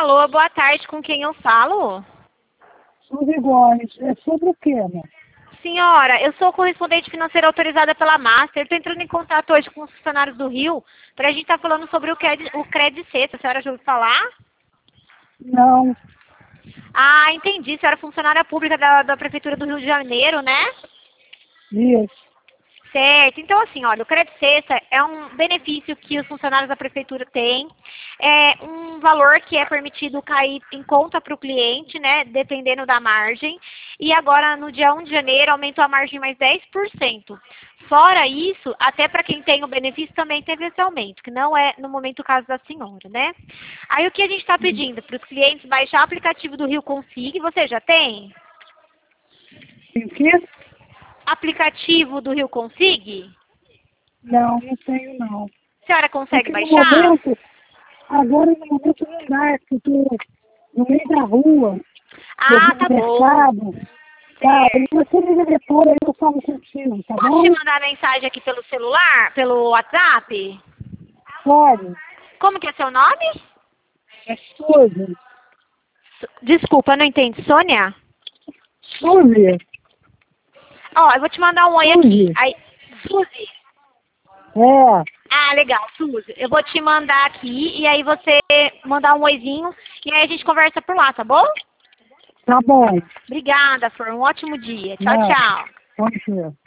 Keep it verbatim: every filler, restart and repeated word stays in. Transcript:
Alô, boa tarde, com quem eu falo? Suzy Gomes, é sobre o quê, né? Senhora, eu sou correspondente financeira autorizada pela Master. Estou entrando em contato hoje com os funcionários do Rio para a gente estar falando sobre o Cred, o Cred Sexta. A senhora já ouviu falar? Não, Ah, entendi. A senhora é funcionária pública da, da Prefeitura do Rio de Janeiro, né? isso. Certo. Então, assim, olha, o Crédito Sexta é um benefício que os funcionários da prefeitura têm. É um valor que é permitido cair em conta para o cliente, né? Dependendo da margem. E agora, no dia primeiro de janeiro, aumentou a margem mais dez por cento. Fora isso, até para quem tem o benefício também teve esse aumento, que não é no momento o caso da senhora, né? Aí o que a gente está pedindo para os clientes baixar o aplicativo do Rio Consig, você já tem? Tem o quê? Aplicativo do Rio Consig? Não, não tenho não. A senhora consegue Porque no baixar? momento, agora no momento não dá, porque eu tô no meio da rua, eu Ah, vou tá no bom. mercado, tá? E você liga depois, aí eu falo contigo, tá Posso te bom? mandar mensagem aqui pelo celular, pelo WhatsApp? Pode. Como que é seu nome? É Suzy. Desculpa, não entendi. Sônia? Suzy. Ó, eu vou te mandar um oi aqui. Suzy. Aí, Suzy. É, Ah, legal, Suzy. Eu vou te mandar aqui e aí você mandar um oizinho e aí a gente conversa por lá, tá bom? tá bom. Obrigada, Flor. Um ótimo dia. Tchau, Não, tchau. pode ser.